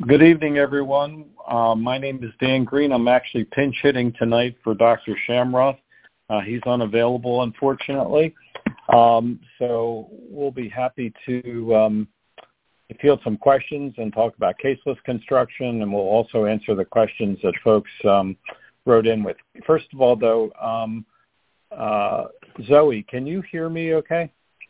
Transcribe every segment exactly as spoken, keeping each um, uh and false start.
Good evening, everyone. Uh, my name is Dan Green. I'm actually pinch hitting tonight for Doctor Shamroth. Uh, he's unavailable, unfortunately. Um, so we'll be happy to um, field some questions and talk about case list construction, and we'll also answer the questions that folks um, wrote in with. First of all, though, um, uh, Zoe, can you hear me okay?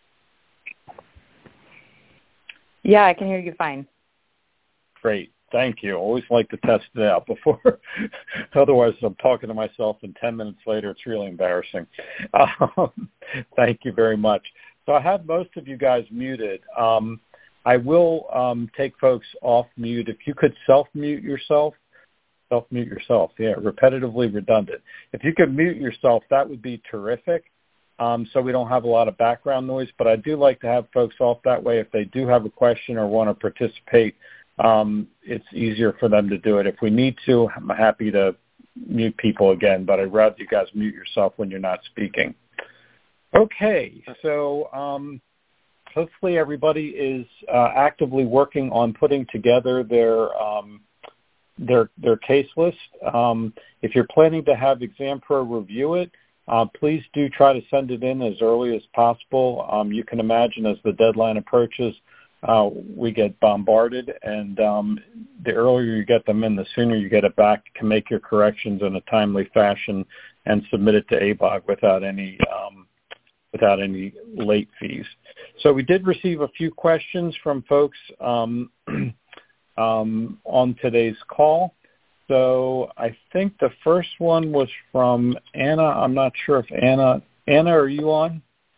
Yeah, I can hear you fine. Great. Thank you. Always like to test it out before. Otherwise, I'm talking to myself, and ten minutes later, it's really embarrassing. Um, thank you very much. So I have most of you guys muted. Um, I will um, take folks off mute. If you could self-mute yourself, self-mute yourself, yeah, repetitively redundant. If you could mute yourself, that would be terrific. Um, so we don't have a lot of background noise, but I do like to have folks off that way if they do have a question or want to participate. Um, it's easier for them to do it. If we need to, I'm happy to mute people again, but I'd rather you guys mute yourself when you're not speaking. Okay, so um, hopefully everybody is uh, actively working on putting together their um, their their case list. Um, if you're planning to have ExamPro review it, uh, please do try to send it in as early as possible. Um, you can imagine as the deadline approaches, Uh, we get bombarded, and um, the earlier you get them in, the sooner you get it back. You can make your corrections in a timely fashion and submit it to A B O G without any um, without any late fees. So we did receive a few questions from folks um, um, on today's call. So I think the first one was from Anna. I'm not sure if Anna, Anna, are you on?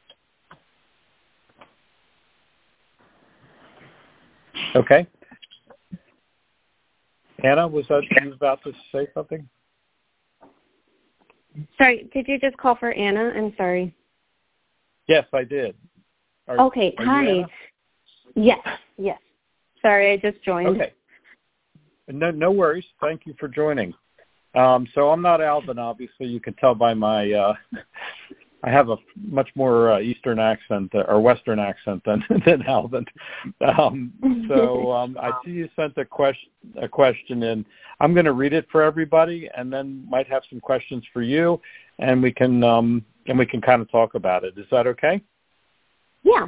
Okay. Anna, was that you about to say something? Sorry, did you just call for Anna? I'm sorry. Yes, I did. Are, okay, are hi. Yes, yes. Sorry, I just joined. Okay. No, no worries. Thank you for joining. Um, so I'm not Alvin, obviously. You can tell by my, uh, I have a much more uh, Eastern accent uh, or Western accent than, than Alvin. Um, so um, I see you sent a question, a question in. I'm going to read it for everybody, and then might have some questions for you, and we can um, and we can kind of talk about it. Is that okay? Yeah.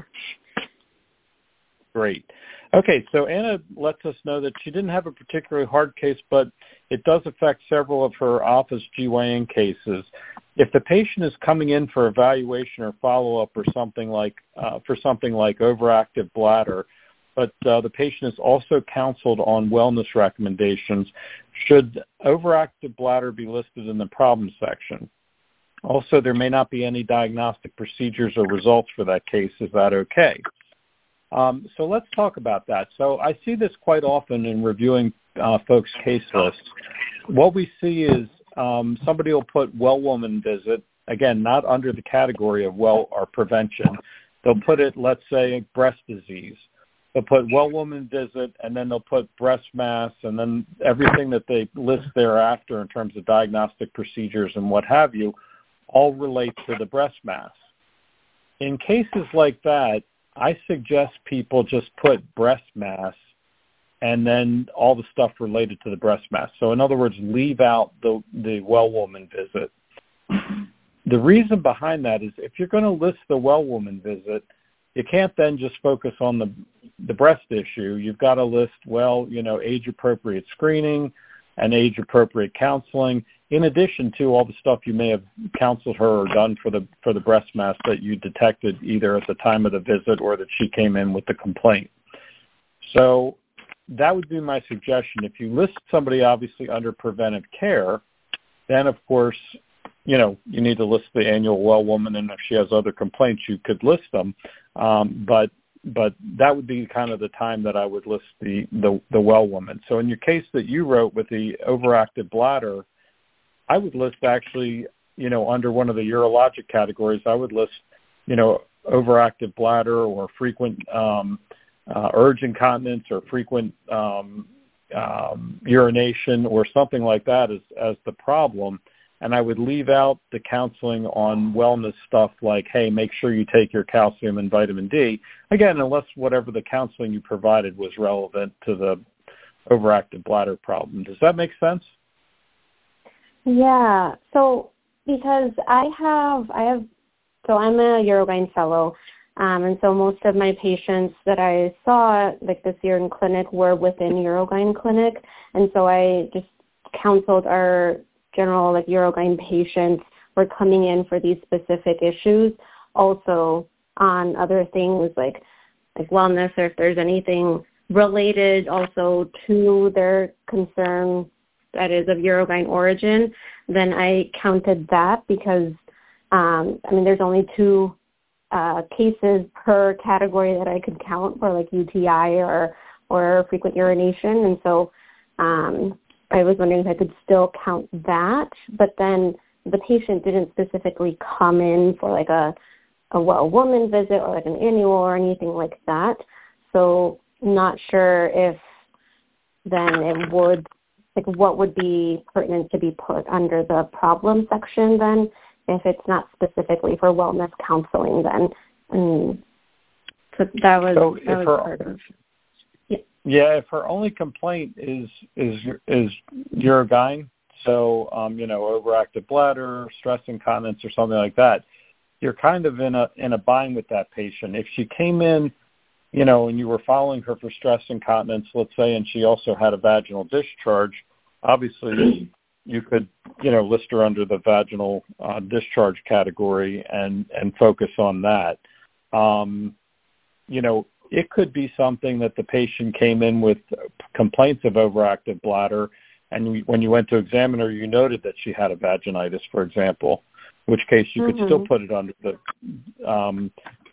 Great. Okay, so Anna lets us know that she didn't have a particularly hard case, but it does affect several of her office G Y N cases. If the patient is coming in for evaluation or follow-up or something like uh, for something like overactive bladder, but uh, the patient is also counseled on wellness recommendations, should overactive bladder be listed in the problem section? Also, there may not be any diagnostic procedures or results for that case. Is that okay? Um, so let's talk about that. So I see this quite often in reviewing uh, folks' case lists. What we see is um, somebody will put well woman visit, again, not under the category of well or prevention. They'll put it, let's say, breast disease. They'll put well woman visit, and then they'll put breast mass, and then everything that they list thereafter in terms of diagnostic procedures and what have you all relate to the breast mass. In cases like that, I suggest people just put breast mass and then all the stuff related to the breast mass. So in other words, leave out the, the well woman visit. The reason behind that is if you're going to list the well woman visit, you can't then just focus on the, the breast issue. You've got to list, well, you know, age-appropriate screening and age-appropriate counseling, in addition to all the stuff you may have counseled her or done for the for the breast mass that you detected either at the time of the visit or that she came in with the complaint. So that would be my suggestion. If you list somebody obviously under preventive care, then of course, you know, you need to list the annual well woman, and if she has other complaints, you could list them. Um, but but that would be kind of the time that I would list the, the, the well woman. So in your case that you wrote with the overactive bladder, I would list actually, you know, under one of the urologic categories, I would list, you know, overactive bladder or frequent um, uh, urge incontinence or frequent um, um, urination or something like that as, as the problem. And I would leave out the counseling on wellness stuff like, hey, make sure you take your calcium and vitamin D. Again, unless whatever the counseling you provided was relevant to the overactive bladder problem. Does that make sense? Yeah. So because I have, I have, so I'm a Urogyne fellow, um, and so most of my patients that I saw like this year in clinic were within Urogyne clinic, and so I just counseled our general like Urogyne patients who are coming in for these specific issues, also on other things like like wellness, or if there's anything related also to their concern that is of Urogyne origin, then I counted that because, um, I mean, there's only two uh, cases per category that I could count for, like U T I or, or frequent urination. And so um, I was wondering if I could still count that, but then the patient didn't specifically come in for like a, a well woman visit or like an annual or anything like that. So not sure if then it would, like what would be pertinent to be put under the problem section then, if it's not specifically for wellness counseling then. And so that was, so that was her, part of yeah. yeah, if her only complaint is is is Urogyne, so um, you know, overactive bladder, stress incontinence, or something like that, you're kind of in a in a bind with that patient. If she came in, you know, and you were following her for stress incontinence, let's say, and she also had a vaginal discharge, obviously you could, you know, list her under the vaginal uh, discharge category and, and focus on that. Um, you know, it could be something that the patient came in with complaints of overactive bladder, and when you went to examine her, you noted that she had a vaginitis, for example, in which case you mm-hmm. could still put it under the um,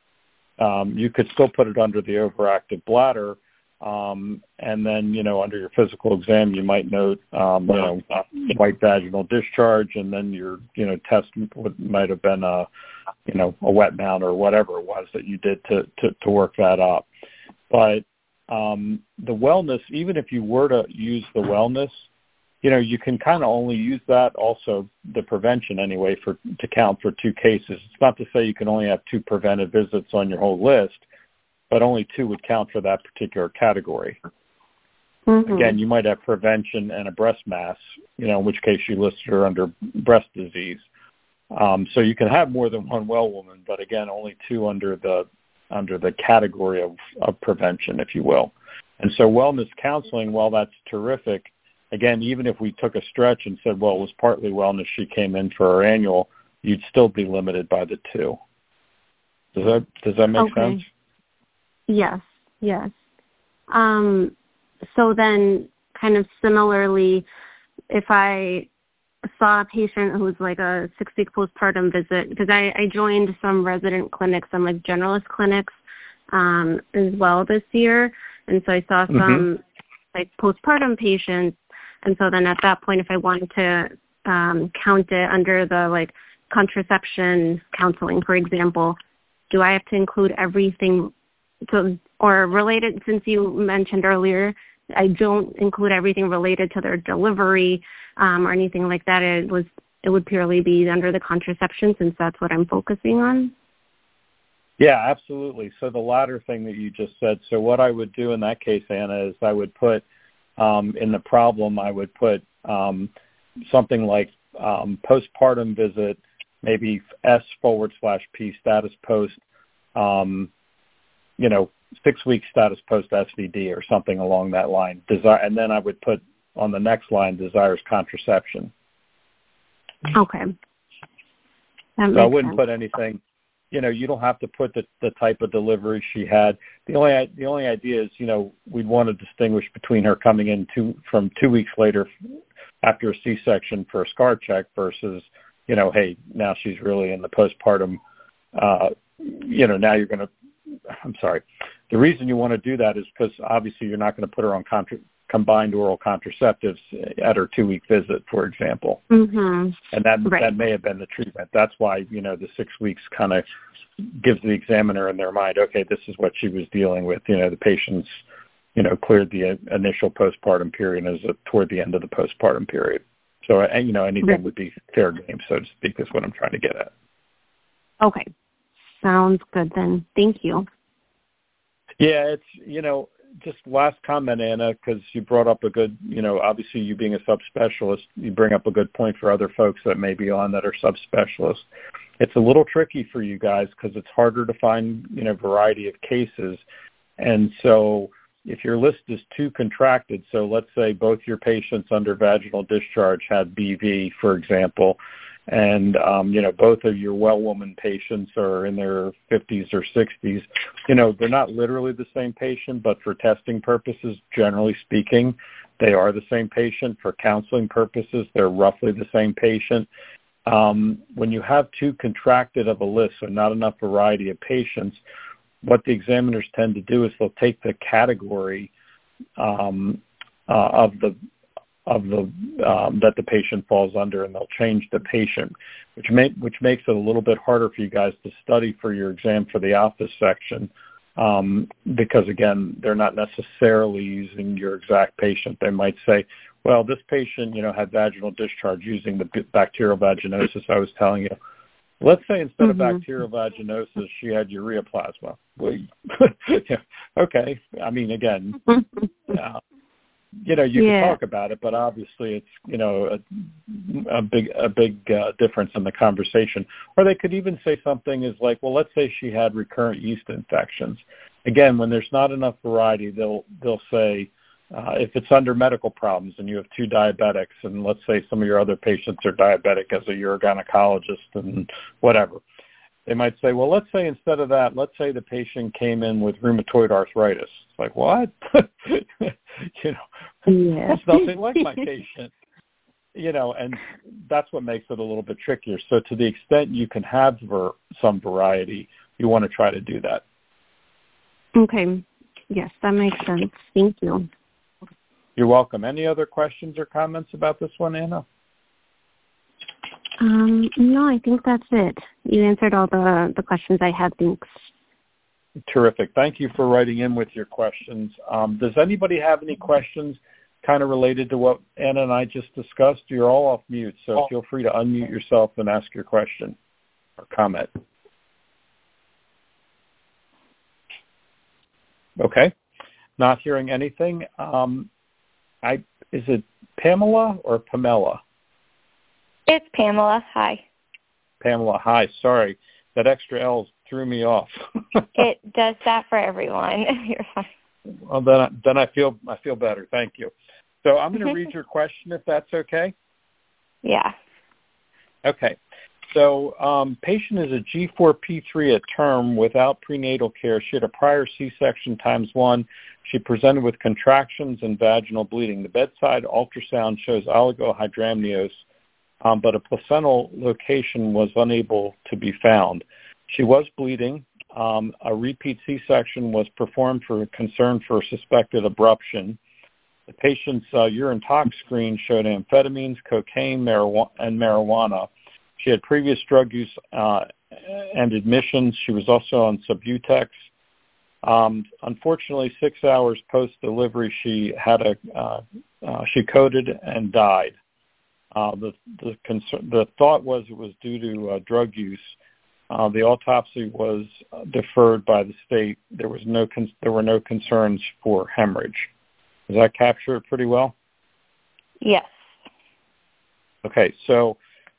um, you could still put it under the overactive bladder. Um, and then, you know, under your physical exam, you might note, um, you know, white vaginal discharge, and then your, you know, test would, might have been a, you know, a wet mount or whatever it was that you did to, to, to work that up. But um, the wellness, even if you were to use the wellness, you know, you can kind of only use that also, the prevention anyway, for to count for two cases. It's not to say you can only have two preventive visits on your whole list, but only two would count for that particular category. Mm-hmm. Again, you might have prevention and a breast mass, you know, in which case you listed her under breast disease. Um, so you can have more than one well woman, but again, only two under the under the category of, of prevention, if you will. And so wellness counseling, while that's terrific, again, even if we took a stretch and said, well, it was partly wellness, she came in for her annual, you'd still be limited by the two. Does that does that make okay. sense? Yes, yes. Um, so then kind of similarly, if I saw a patient who was like a six-week postpartum visit, because I, I joined some resident clinics, some like generalist clinics um, as well this year, and so I saw some mm-hmm. like postpartum patients, and so then at that point, if I wanted to um, count it under the like contraception counseling, for example, do I have to include everything? So, or related, since you mentioned earlier, I don't include everything related to their delivery um, or anything like that. It was it would purely be under the contraception, since that's what I'm focusing on. Yeah, absolutely. So the latter thing that you just said. So what I would do in that case, Anna, is I would put um, in the problem, I would put um, something like um, postpartum visit, maybe S forward slash P status post. Um, you know, six weeks status post S V D or something along that line. Desire, and then I would put on the next line, desires contraception. Okay. So I wouldn't sense. put anything, you know, you don't have to put the, the type of delivery she had. The only the only idea is, you know, we'd want to distinguish between her coming in two, from two weeks later after a C-section for a scar check versus, you know, hey, now she's really in the postpartum, uh, you know, now you're going to, I'm sorry. The reason you want to do that is because obviously you're not going to put her on contra- combined oral contraceptives at her two-week visit, for example. Mm-hmm. And that right. that may have been the treatment. That's why, you know, the six weeks kind of gives the examiner in their mind, okay, this is what she was dealing with. You know, the patient's, you know, cleared the initial postpartum period and is toward the end of the postpartum period. So, you know, anything right. would be fair game, so to speak, is what I'm trying to get at. Okay. Sounds good then. Thank you. Yeah, it's, you know, just last comment, Anna, because you brought up a good, you know, obviously you being a subspecialist, you bring up a good point for other folks that may be on that are subspecialists. It's a little tricky for you guys because it's harder to find, you know, variety of cases. And so if your list is too contracted, so let's say both your patients under vaginal discharge had B V, for example, and, um, you know, both of your well woman patients are in their fifties or sixties, you know, they're not literally the same patient, but for testing purposes, generally speaking, they are the same patient. For counseling purposes, they're roughly the same patient. Um, when you have too contracted of a list, so not enough variety of patients, what the examiners tend to do is they'll take the category um, uh, of the of the um, that the patient falls under, and they'll change the patient, which may, which makes it a little bit harder for you guys to study for your exam for the office section, um, because again, they're not necessarily using your exact patient. They might say, well, this patient, you know, had vaginal discharge using the bacterial vaginosis I was telling you. Let's say instead mm-hmm. of bacterial vaginosis, she had ureaplasma. Well, yeah, okay. I mean, again, uh, you know, you yeah. can talk about it, but obviously it's, you know, a, a big a big uh, difference in the conversation. Or they could even say something is like, well, let's say she had recurrent yeast infections. Again, when there's not enough variety, they'll they'll say, uh, if it's under medical problems and you have two diabetics, and let's say some of your other patients are diabetic as a urogynecologist and whatever, they might say, well, let's say instead of that, let's say the patient came in with rheumatoid arthritis. It's like, what? you know, yeah. That's nothing like my patient. You know, and that's what makes it a little bit trickier. So to the extent you can have ver- some variety, you want to try to do that. Okay. Yes, that makes sense. Thank you. You're welcome. Any other questions or comments about this one, Anna? Um, no, I think that's it. You answered all the, the questions I had. Thanks. Terrific. Thank you for writing in with your questions. Um, does anybody have any questions kind of related to what Anna and I just discussed? You're all off mute, so feel free to unmute yourself and ask your question or comment. Okay. Not hearing anything. Um, I is it Pamela or Pamela? It's Pamela. Hi. Pamela. Hi. Sorry, that extra L threw me off. It does that for everyone. You're fine. Well, then, I, then I feel I feel better. Thank you. So I'm going to read your question, if that's okay. Yeah. Okay. So um, patient is a G four P three at term without prenatal care. She had a prior C-section times one. She presented with contractions and vaginal bleeding. The bedside ultrasound shows oligohydramnios, um, but a placental location was unable to be found. She was bleeding. Um, a repeat C-section was performed for concern for suspected abruption. The patient's uh, urine tox screen showed amphetamines, cocaine, marijuana, and marijuana. She had previous drug use uh, and admissions. She was also on Subutex. Um, unfortunately, six hours post-delivery, she had a uh, uh, she coded and died. Uh, the the, concern, the thought was it was due to uh, drug use. Uh, the autopsy was deferred by the state. There was no con- there were no concerns for hemorrhage. Does that capture it pretty well? Yes. Okay, so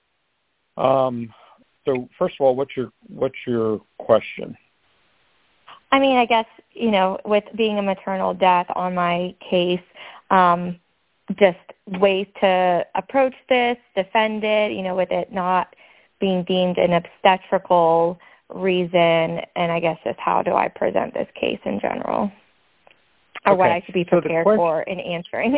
um, so first of all, what's your what's your question? I mean, I guess, you know, with being a maternal death on my case, um, just ways to approach this, defend it, you know, with it not being deemed an obstetrical reason, and I guess just how do I present this case in general, or okay. what I should be prepared so question, for in answering.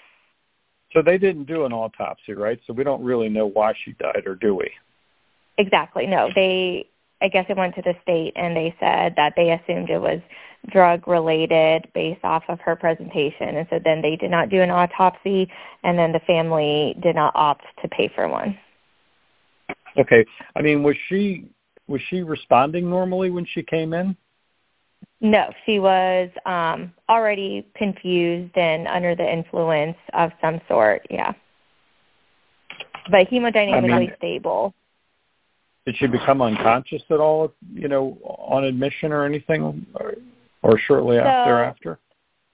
So they didn't do an autopsy, right? So we don't really know why she died, or do we? Exactly. No, they, I guess it went to the state, and they said that they assumed it was drug-related based off of her presentation, and so then they did not do an autopsy, and then the family did not opt to pay for one. Okay. I mean, was she was she responding normally when she came in? No, she was um, already confused and under the influence of some sort, yeah. But hemodynamically I mean, stable. Did she become unconscious at all, you know, on admission or anything, or, or shortly so, thereafter?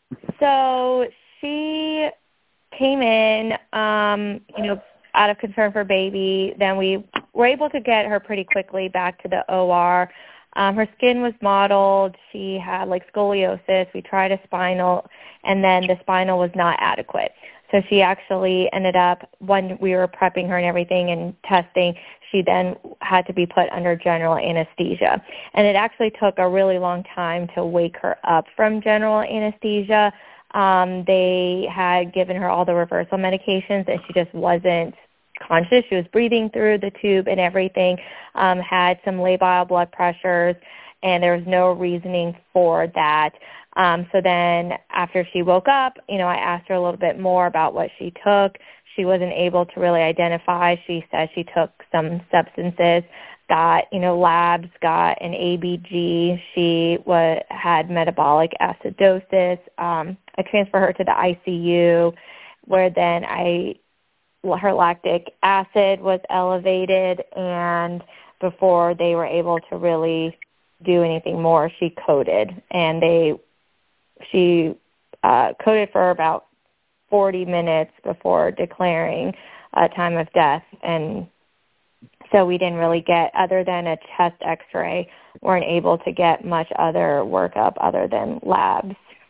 So she came in, um, you know, out of concern for baby. Then we were able to get her pretty quickly back to the O R. Um, her skin was mottled. She had like scoliosis. We tried a spinal, and then the spinal was not adequate. So she actually ended up, when we were prepping her and everything and testing, she then had to be put under general anesthesia. And it actually took a really long time to wake her up from general anesthesia. Um, they had given her all the reversal medications, and she just wasn't conscious. She was breathing through the tube and everything, um, had some labile blood pressures, and there was no reasoning for that. Um, so then after she woke up, you know, I asked her a little bit more about what she took. She wasn't able to really identify. She said she took some substances, got, you know, labs, got an A B G. She was, had metabolic acidosis. Um, I transferred her to the I C U, where then I her lactic acid was elevated, and before they were able to really do anything more, she coded, and they she uh, coded for about forty minutes before declaring a time of death, and so we didn't really get, other than a chest x-ray, weren't able to get much other workup other than labs.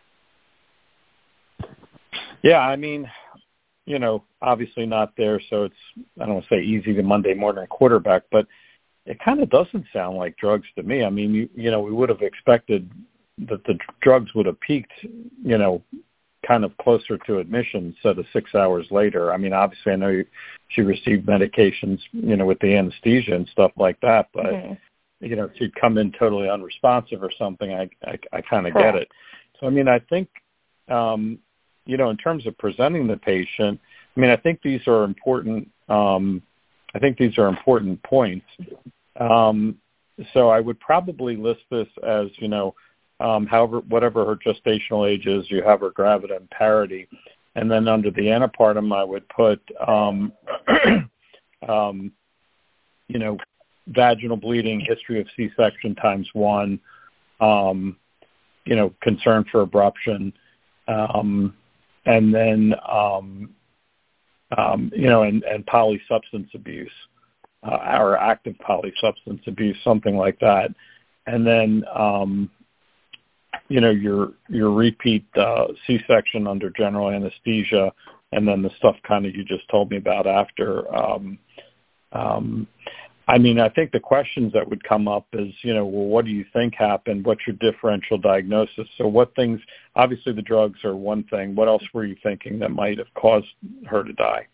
Yeah, I mean, you know, obviously not there, so it's, I don't want to say easy to Monday morning quarterback, but it kind of doesn't sound like drugs to me. I mean, you, you know, we would have expected that the drugs would have peaked, you know, kind of closer to admission instead of six hours later. I mean, obviously I know you, she received medications, you know, with the anesthesia and stuff like that, but, mm-hmm. you know, if she'd come in totally unresponsive or something, I, I, I kind of get it. So, I mean, I think, um, you know, in terms of presenting the patient, I mean, I think these are important. Um, I think these are important points. Um, so I would probably list this as, you know, um, however, whatever her gestational age is, you have her gravida and parity. And then under the antepartum, I would put, um, um, you know, vaginal bleeding, history of C-section times one, um, you know, concern for abruption, um, and then, um, um, you know, and, and polysubstance abuse, uh, or active polysubstance abuse, something like that. And then, um, you know, your your repeat uh, C-section under general anesthesia, and then the stuff kind of you just told me about after. Um, um, I mean, I think the questions that would come up is, you know, well, what do you think happened? What's your differential diagnosis? So what things, obviously the drugs are one thing. What else were you thinking that might have caused her to die?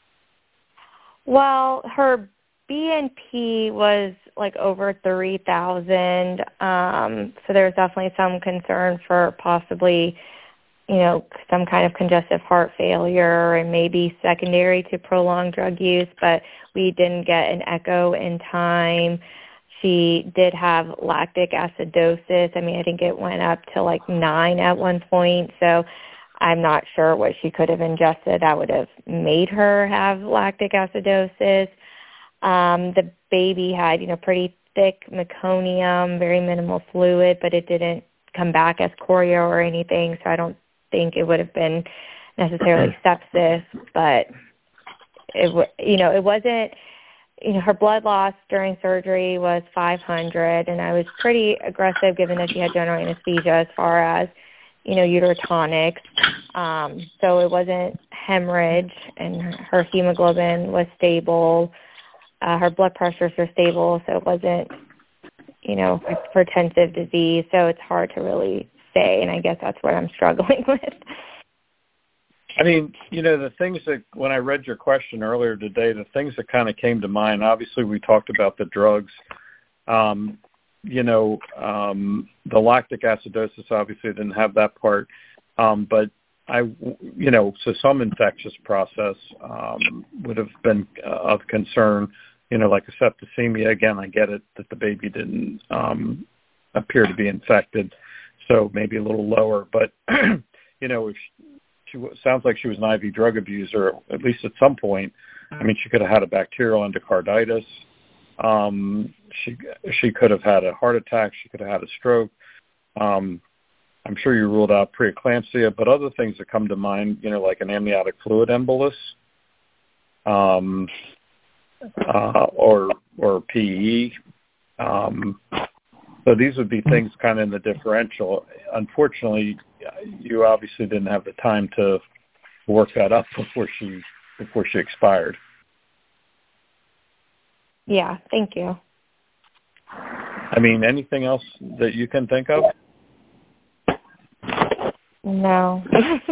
Well, her B N P was like over three thousand, um, so there's definitely some concern for possibly, you know, some kind of congestive heart failure and maybe secondary to prolonged drug use, but we didn't get an echo in time. She did have lactic acidosis. I mean, I think it went up to like nine at one point, so I'm not sure what she could have ingested that would have made her have lactic acidosis. Um, the baby had, you know, pretty thick meconium, very minimal fluid, but it didn't come back as chorio or anything, so I don't think it would have been necessarily sepsis, but it, you know, it wasn't, you know, her blood loss during surgery was five hundred, and I was pretty aggressive given that she had general anesthesia as far as, you know, uterotonics. Um, so it wasn't hemorrhage, and her hemoglobin was stable. Uh, her blood pressures were stable, so it wasn't, you know, hypertensive disease. So it's hard to really say, and I guess that's what I'm struggling with. I mean, you know, the things that, when I read your question earlier today, the things that kind of came to mind, obviously we talked about the drugs. Um, you know, um, the lactic acidosis, obviously didn't have that part. Um, but, I, you know, so some infectious process um, would have been uh, of concern, you know, like a septicemia. Again, I get it that the baby didn't um, appear to be infected, so maybe a little lower. But, you know, if she, she sounds like she was an I V drug abuser, at least at some point. I mean, she could have had a bacterial endocarditis. Um, she she could have had a heart attack. She could have had a stroke. Um, I'm sure you ruled out preeclampsia, but other things that come to mind, you know, like an amniotic fluid embolus, um, uh, or or P E. Um, so these would be things kind of in the differential. Unfortunately, you obviously didn't have the time to work that up before she before she expired. Yeah, thank you. I mean, anything else that you can think of? No.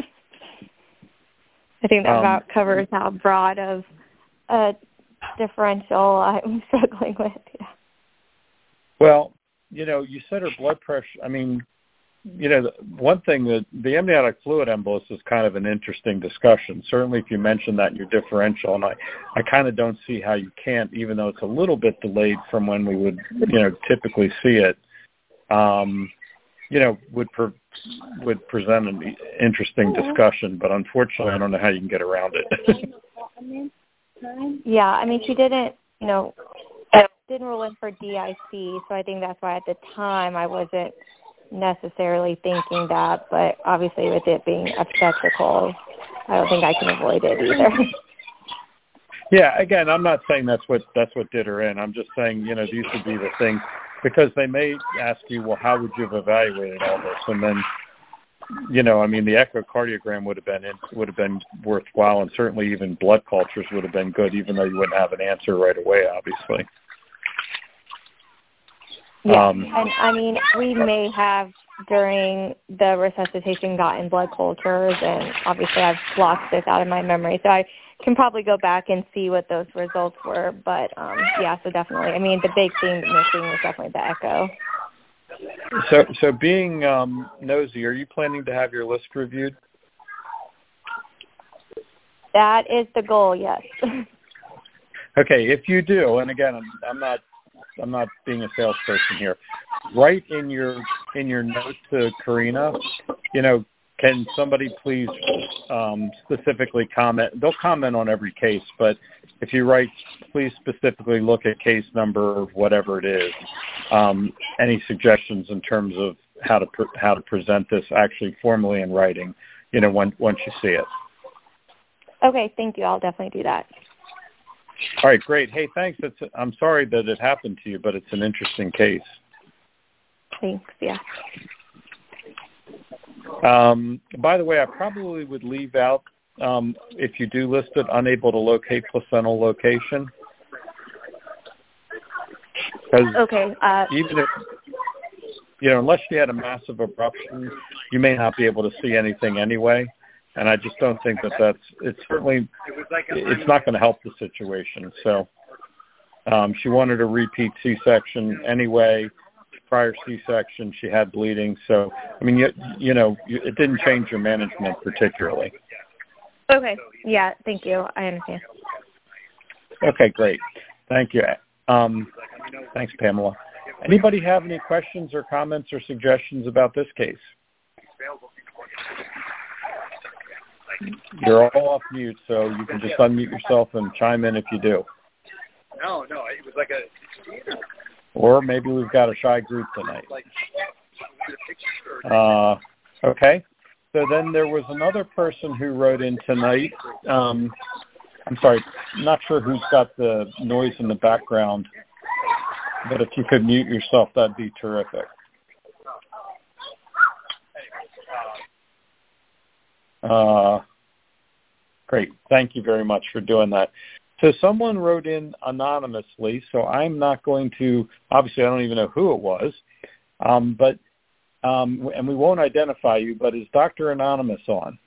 I think that Um, about covers how broad of a differential I'm struggling with. Yeah. Well, you know, you said her blood pressure. I mean, you know, one thing that the amniotic fluid embolus is kind of an interesting discussion. Certainly if you mention that in your differential, and I, I kind of don't see how you can't, even though it's a little bit delayed from when we would, you know, typically see it, um, you know, would pre- would present an interesting discussion. But unfortunately, I don't know how you can get around it. Yeah, I mean, she didn't, you know, didn't rule in for D I C, so I think that's why at the time I wasn't necessarily thinking that, but obviously with it being obstetrical, I don't think I can avoid it either. Yeah, again, I'm not saying that's what that's what did her in. I'm just saying, you know, these would be the things, because they may ask you, well, how would you have evaluated all this? And then, you know, I mean, the echocardiogram would have been in, would have been worthwhile, and certainly even blood cultures would have been good, even though you wouldn't have an answer right away, obviously. Yeah, um, and I mean, we may have during the resuscitation gotten blood cultures, and obviously I've blocked this out of my memory, so I can probably go back and see what those results were. But um, yeah, so definitely, I mean, the big thing missing was definitely the echo. So, so being um, nosy, are you planning to have your list reviewed? That is the goal, yes. Okay, if you do, and again, I'm, I'm not, I'm not being a salesperson here. Write in your in your note to Karina, you know, can somebody please um, specifically comment? They'll comment on every case, but if you write, please specifically look at case number or whatever it is. Um, any suggestions in terms of how to pre- how to present this actually formally in writing, you know, when, once you see it. Okay, thank you. I'll definitely do that. All right, great. Hey, thanks. It's, I'm sorry that it happened to you, but it's an interesting case. Thanks, yeah. Um, by the way, I probably would leave out, um, if you do list it, unable to locate placental location. Okay. Uh, even if, you know, unless you had a massive eruption, you may not be able to see anything anyway. And I just don't think that that's, it's certainly, it's not going to help the situation. So um, she wanted a repeat C-section anyway. Prior C-section, she had bleeding. So, I mean, you, you know, you, it didn't change your management particularly. Okay. Yeah, thank you. I understand. Okay, great. Thank you. Um, thanks, Pamela. Anybody have any questions or comments or suggestions about this case? You're all off mute, so you can just unmute yourself and chime in if you do. No, no, it was like a... Or maybe we've got a shy group tonight. Uh, okay. So then there was another person who wrote in tonight. Um, I'm sorry, not sure who's got the noise in the background, but if you could mute yourself, that'd be terrific. Uh, great. Thank you very much for doing that. So someone wrote in anonymously, so I'm not going to, obviously I don't even know who it was, um, but um, and we won't identify you, but is Doctor Anonymous on?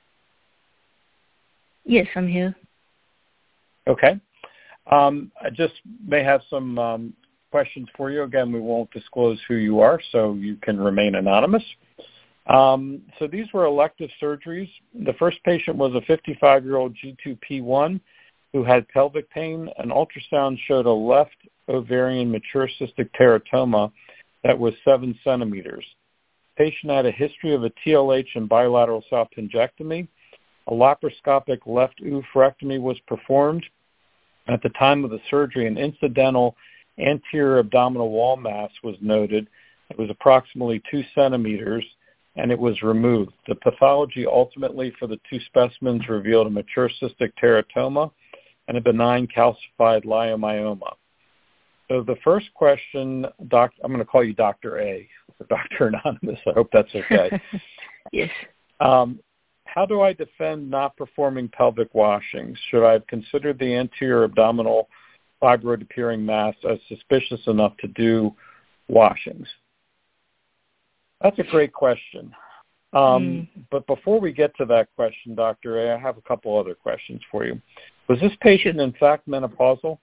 Yes, I'm here. Okay. Um, I just may have some um, questions for you. Again, we won't disclose who you are, so you can remain anonymous. Um, so these were elective surgeries. The first patient was a fifty-five-year-old G two P one who had pelvic pain. An ultrasound showed a left ovarian mature cystic teratoma that was seven centimeters. The patient had a history of a T L H and bilateral salpingectomy. A laparoscopic left oophorectomy was performed. At the time of the surgery, an incidental anterior abdominal wall mass was noted. It was approximately two centimeters and it was removed. The pathology ultimately for the two specimens revealed a mature cystic teratoma and a benign calcified leiomyoma. So the first question, doc, I'm going to call you Doctor A, or Doctor Anonymous. I hope that's okay. Yes. Um, how do I defend not performing pelvic washings? Should I have considered the anterior abdominal fibroid-appearing mass as suspicious enough to do washings? That's a great question. Um, mm. But before we get to that question, Doctor A, I have a couple other questions for you. Was this patient, in fact, menopausal?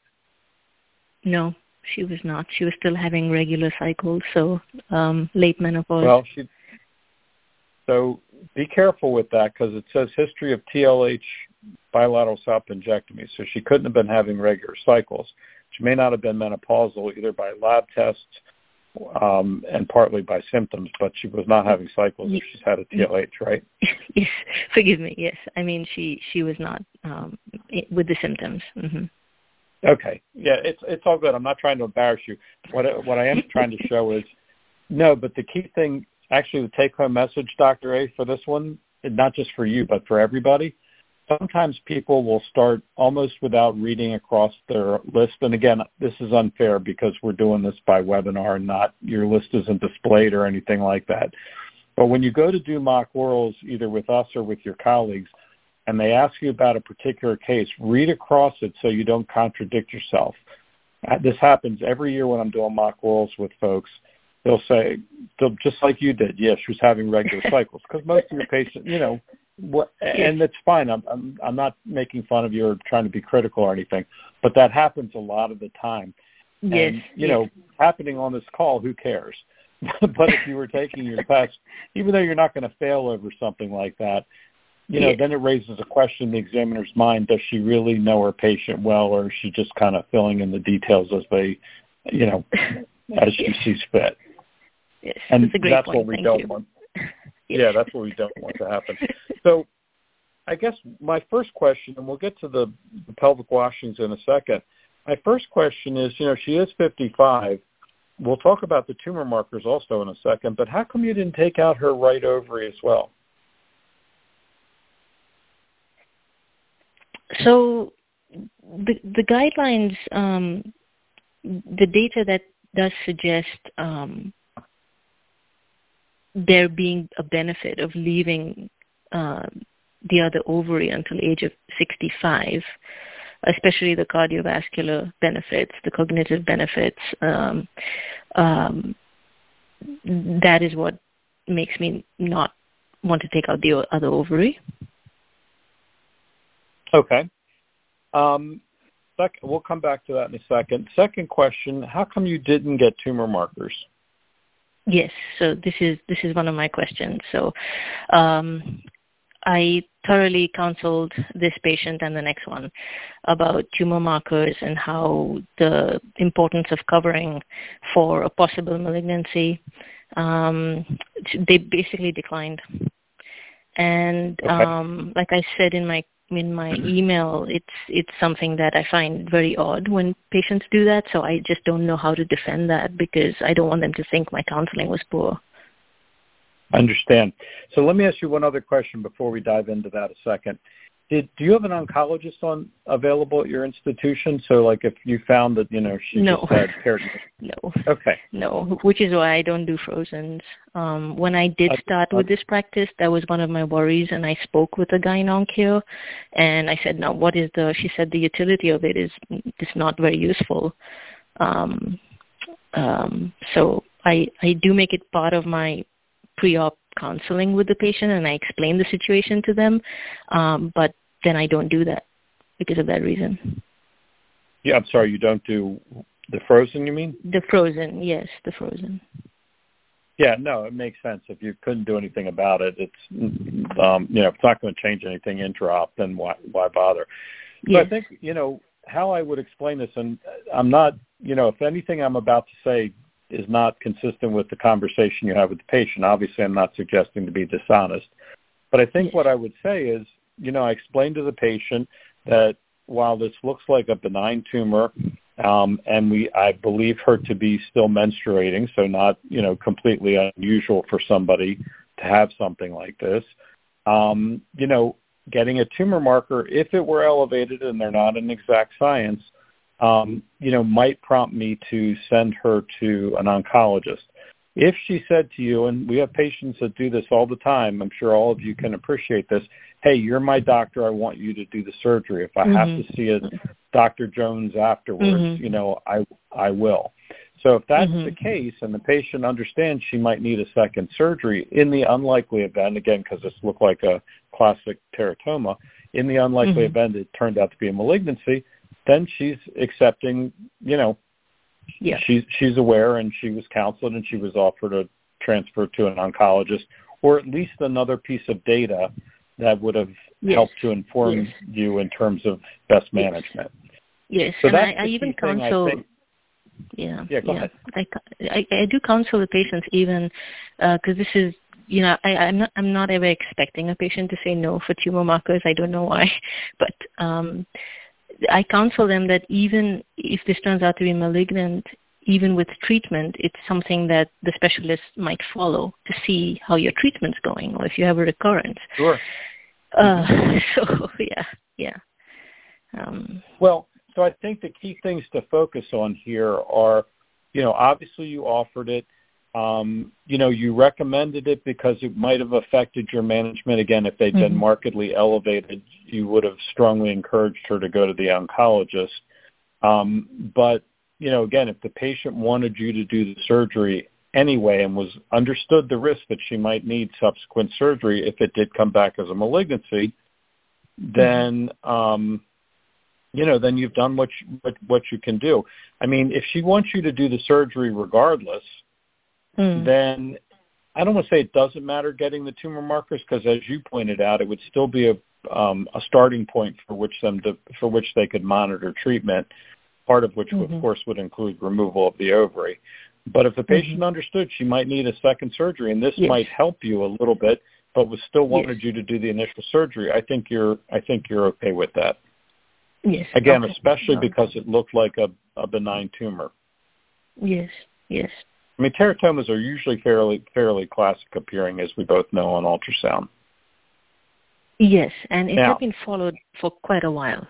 No, she was not. She was still having regular cycles, so um, late menopause. Well, she. So be careful with that because it says history of T L H bilateral salpingectomy. So she couldn't have been having regular cycles. She may not have been menopausal either by lab tests um, and partly by symptoms, but she was not having cycles if she's had a T L H, right? Yes, forgive me. Yes, I mean she she was not um, with the symptoms. Mm-hmm. Okay, yeah, it's it's all good. I'm not trying to embarrass you. What I, what I am trying to show is no, but the key thing, actually, the take-home message, Doctor A, for this one, not just for you, but for everybody. Sometimes people will start almost without reading across their list. And again, this is unfair because we're doing this by webinar and not your list isn't displayed or anything like that. But when you go to do mock orals, either with us or with your colleagues, and they ask you about a particular case, read across it so you don't contradict yourself. This happens every year when I'm doing mock orals with folks. They'll say, they'll, just like you did, yes, she was having regular cycles. Because most of your patients, you know, what, and it's fine. I'm, I'm I'm not making fun of you or trying to be critical or anything, but that happens a lot of the time. Yes. And, you yes. know, happening on this call, who cares? But if you were taking your test, even though you're not going to fail over something like that, you know, yes. then it raises a question in the examiner's mind, does she really know her patient well, or is she just kind of filling in the details as they, you know, as she yes. sees fit? Yes, and that's, a great that's point. what we Thank don't you. want. Yes. Yeah, that's what we don't want to happen. So I guess my first question, and we'll get to the, the pelvic washings in a second. My first question is, you know, she is fifty-five. We'll talk about the tumor markers also in a second, but how come you didn't take out her right ovary as well? So the the guidelines, um, the data that does suggest um, there being a benefit of leaving uh, the other ovary until the age of sixty-five, especially the cardiovascular benefits, the cognitive benefits. Um, um, that is what makes me not want to take out the other ovary. Okay. Um, second, we'll come back to that in a second. Second question, how come you didn't get tumor markers? Yes, so this is this is one of my questions. So um, I thoroughly counseled this patient and the next one about tumor markers and how the importance of covering for a possible malignancy. Um, they basically declined. And okay. um, like I said in my in my email, it's it's something that I find very odd when patients do that. So I just don't know how to defend that because I don't want them to think my counseling was poor. I understand. So let me ask you one other question before we dive into that a second. Did, do you have an oncologist on available at your institution? So, like, if you found that, you know, she no. just had paired... No. Okay. No, which is why I don't do frozens. Um, when I did start uh, with this practice, that was one of my worries, and I spoke with a gyn-onc here, and I said, now, what is the... She said the utility of it is, is not very useful. Um, um, so I, I do make it part of my pre-op counseling with the patient, and I explain the situation to them, um, but then I don't do that because of that reason. Yeah, I'm sorry, you don't do the frozen, you mean? The frozen, yes, the frozen. Yeah, no, it makes sense. If you couldn't do anything about it, it's, um, you know, if it's not going to change anything intra-op, then why, why bother? So yes. I think, you know, how I would explain this, and I'm not, you know, if anything I'm about to say is not consistent with the conversation you have with the patient. Obviously, I'm not suggesting to be dishonest. But I think what I would say is, you know, I explained to the patient that while this looks like a benign tumor, um, and we, I believe her to be still menstruating, so not, you know, completely unusual for somebody to have something like this. Um, you know, getting a tumor marker, if it were elevated and they're not an exact science, um, you know, might prompt me to send her to an oncologist. If she said to you, and we have patients that do this all the time, I'm sure all of you can appreciate this, hey, you're my doctor, I want you to do the surgery. If I mm-hmm. have to see a Doctor Jones afterwards, mm-hmm. you know, I I will. So if that's mm-hmm. the case and the patient understands she might need a second surgery, in the unlikely event, again, because this looked like a classic teratoma, in the unlikely mm-hmm. event it turned out to be a malignancy, then she's accepting, you know, yeah. she's, she's aware and she was counseled and she was offered a transfer to an oncologist, or at least another piece of data that would have yes. helped to inform yes. you in terms of best management. Yes, so and I, I even counsel... I Yeah, yeah, go yeah. ahead. I, I, I do counsel the patients even because uh, this is, you know, I, I'm not I'm not ever expecting a patient to say no for tumor markers. I don't know why, but um, I counsel them that even if this turns out to be malignant, even with treatment, it's something that the specialist might follow to see how your treatment's going or if you have a recurrence. Sure. Uh, mm-hmm. So yeah, yeah. Um, well. So I think the key things to focus on here are, you know, obviously you offered it. Um, you know, you recommended it because it might have affected your management. Again, if they'd mm-hmm. been markedly elevated, you would have strongly encouraged her to go to the oncologist. Um, but, you know, again, if the patient wanted you to do the surgery anyway and was understood the risk that she might need subsequent surgery if it did come back as a malignancy, then mm-hmm. um, you know, then you've done what you, what, what you can do. I mean, if she wants you to do the surgery regardless, mm. then I don't want to say it doesn't matter getting the tumor markers because, as you pointed out, it would still be a um, a starting point for which them to, for which they could monitor treatment. Part of which, mm-hmm. of course, would include removal of the ovary. But if the patient mm-hmm. understood she might need a second surgery, and this yes. might help you a little bit, but was still wanted yes. you to do the initial surgery, I think you're I think you're okay with that. Yes. Again, okay. especially no. because it looked like a, a benign tumor. Yes, yes. I mean, teratomas are usually fairly fairly classic appearing, as we both know on ultrasound. Yes, and it now, has been followed for quite a while.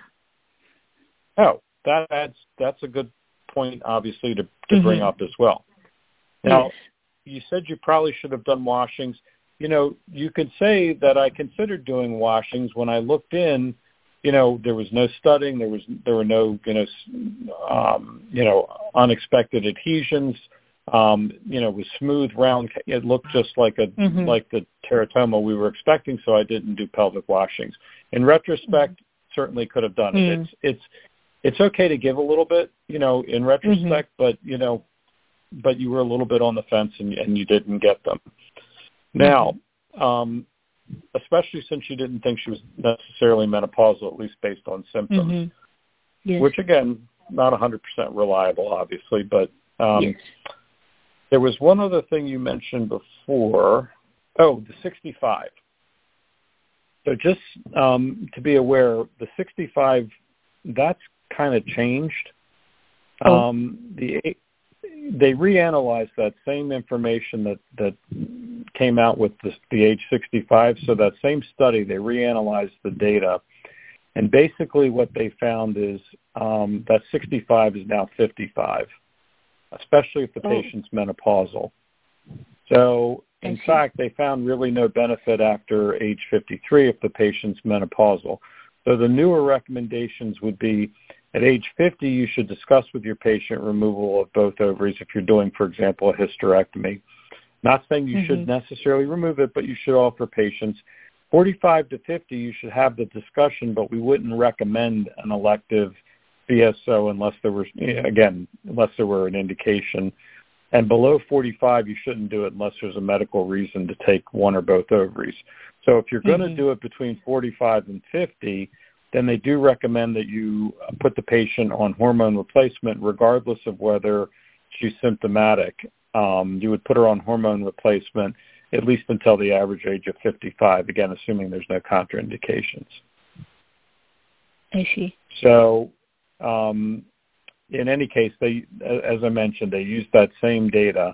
Oh, that adds, that's a good point, obviously, to, to mm-hmm. bring up as well. Now, yes. you said you probably should have done washings. You know, you could say that I considered doing washings when I looked in. You know, there was no studding. There was there were no you know um, you know unexpected adhesions. Um, you know, it was smooth, round. It looked just like a mm-hmm. like the teratoma we were expecting. So I didn't do pelvic washings. In retrospect, mm-hmm. certainly could have done it. Mm-hmm. It's it's it's okay to give a little bit. You know, in retrospect, mm-hmm. but you know, but you were a little bit on the fence and, and you didn't get them. Now. Mm-hmm. Um, especially since you didn't think she was necessarily menopausal, at least based on symptoms, mm-hmm. yes. which, again, not one hundred percent reliable, obviously. But um, yes. there was one other thing you mentioned before. Oh, the sixty-five. So just um, to be aware, the sixty-five, that's kind of changed. Oh. Um, the They reanalyzed that same information that, that came out with the, the age sixty-five. So that same study, they reanalyzed the data. And basically what they found is um, that sixty-five is now fifty-five, especially if the oh. patient's menopausal. So, in fact, they found really no benefit after age fifty-three if the patient's menopausal. So the newer recommendations would be at age fifty, you should discuss with your patient removal of both ovaries if you're doing, for example, a hysterectomy. Not saying you mm-hmm. should necessarily remove it, but you should offer patients. forty-five to fifty, you should have the discussion, but we wouldn't recommend an elective B S O unless there was, again, unless there were an indication. And below forty-five, you shouldn't do it unless there's a medical reason to take one or both ovaries. So if you're going to mm-hmm. do it between forty-five and fifty, then they do recommend that you put the patient on hormone replacement regardless of whether she's symptomatic. Um, you would put her on hormone replacement at least until the average age of fifty-five, again, assuming there's no contraindications. I see. So um, in any case, they, as I mentioned, they used that same data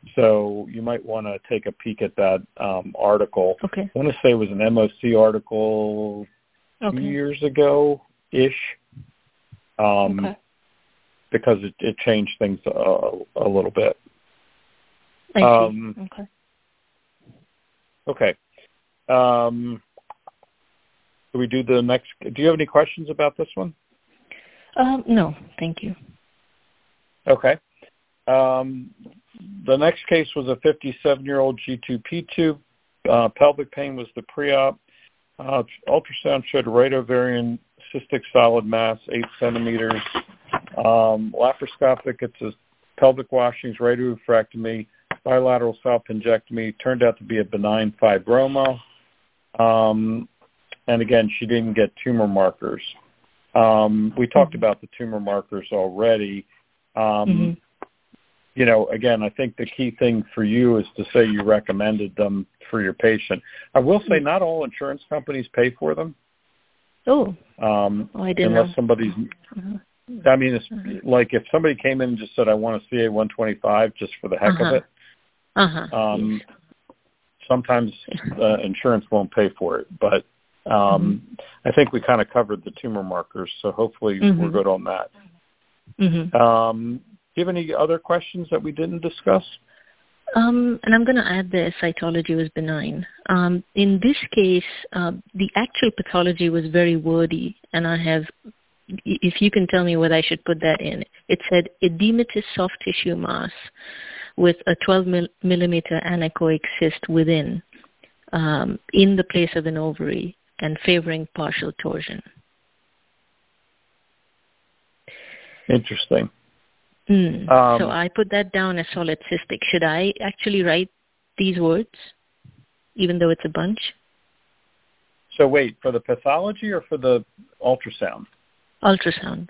So you might want to take a peek at that um, article. Okay. I want to say it was an M O C article okay. two years ago-ish, um, okay. because it, it changed things a, a little bit. I see. Um, okay. Okay. Um, do we do the next? Do you have any questions about this one? Um, no, thank you. Okay. Um, the next case was a fifty-seven-year-old G two P two. Uh, pelvic pain was the pre-op. Uh, ultrasound showed a right ovarian cystic solid mass, eight centimeters. Um, laparoscopic, it's a pelvic washings, radiofractomy, bilateral salpingectomy. Turned out to be a benign fibroma. Um, and again, she didn't get tumor markers. Um, we talked mm-hmm. about the tumor markers already. Um, mm-hmm. You know, again, I think the key thing for you is to say you recommended them for your patient. I will say not all insurance companies pay for them. Oh, um, oh I didn't unless know. somebody's, uh-huh. I mean, it's uh-huh. like if somebody came in and just said, I want a C A one twenty-five just for the heck uh-huh. of it, uh-huh. um, yes. sometimes uh, insurance won't pay for it. But um, mm-hmm. I think we kind of covered the tumor markers, so hopefully mm-hmm. we're good on that. Mm-hmm. Um, do you have any other questions that we didn't discuss? Um, and I'm going to add the cytology was benign. Um, in this case, uh, the actual pathology was very wordy, and I have, if you can tell me whether I should put that in, it said edematous soft tissue mass with a twelve millimeter anechoic cyst within, um, in the place of an ovary and favoring partial torsion. Interesting. Mm. Um, so I put that down as solid cystic. Should I actually write these words, even though it's a bunch? So wait, for the pathology or for the ultrasound? Ultrasound.